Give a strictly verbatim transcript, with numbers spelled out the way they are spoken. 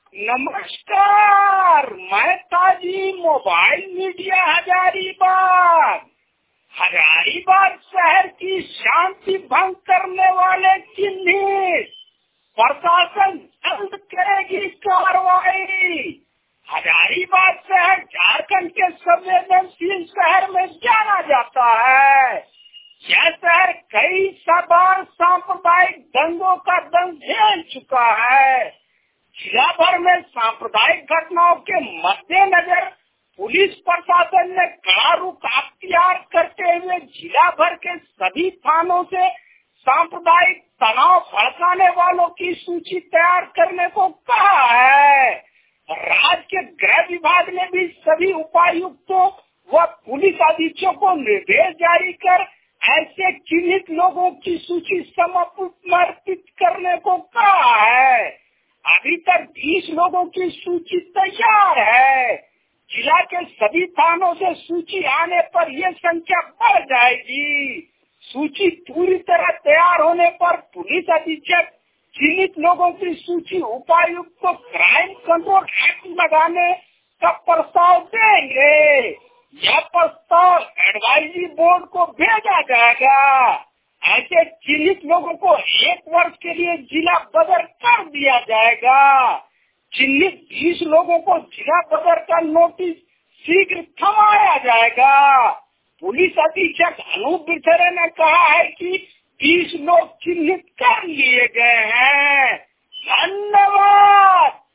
नमस्कार, मैं ताजी मोबाइल मीडिया हजारीबाग हजारीबाग शहर की शांति भंग करने वाले चिन्हित। प्रशासन जल्द करेगी कार्रवाई। हजारीबाग शहर झारखंड के संवेदनशील शहर में जाना जाता है। यह शहर कई बार सांप्रदायिक दंगों का दंग झेल चुका है। जिला भर में सांप्रदायिक घटनाओं के मद्देनजर पुलिस प्रशासन ने कड़ा रुख अख्तियार करते हुए जिला भर के सभी थानों से सांप्रदायिक तनाव भड़काने वालों की सूची तैयार करने को कहा है। राज्य के गृह विभाग ने भी सभी उपायुक्तों व पुलिस अधीक्षकों को निर्देश जारी कर ऐसे चिन्हित लोगों की सूची समर्पित करने को कहा है। अभी तक बीस लोगों की सूची तैयार है। जिला के सभी थानों से सूची आने पर यह संख्या बढ़ जाएगी। सूची पूरी तरह तैयार होने पर पुलिस अधीक्षक चिन्हित लोगों की सूची उपायुक्त को क्राइम कंट्रोल एक्ट लगाने का प्रस्ताव देंगे। यह प्रस्ताव एडवाइजरी बोर्ड को भेजा जाएगा। ऐसे चिन्हित लोगों को एक वर्ष के लिए जिला बदर कर दिया जाएगा। चिन्हित बीस लोगों को जिला बदर का नोटिस शीघ्र थमाया जाएगा। पुलिस अधीक्षक अनूप बिथरे ने कहा है कि बीस लोग चिन्हित कर लिए गए हैं। धन्यवाद।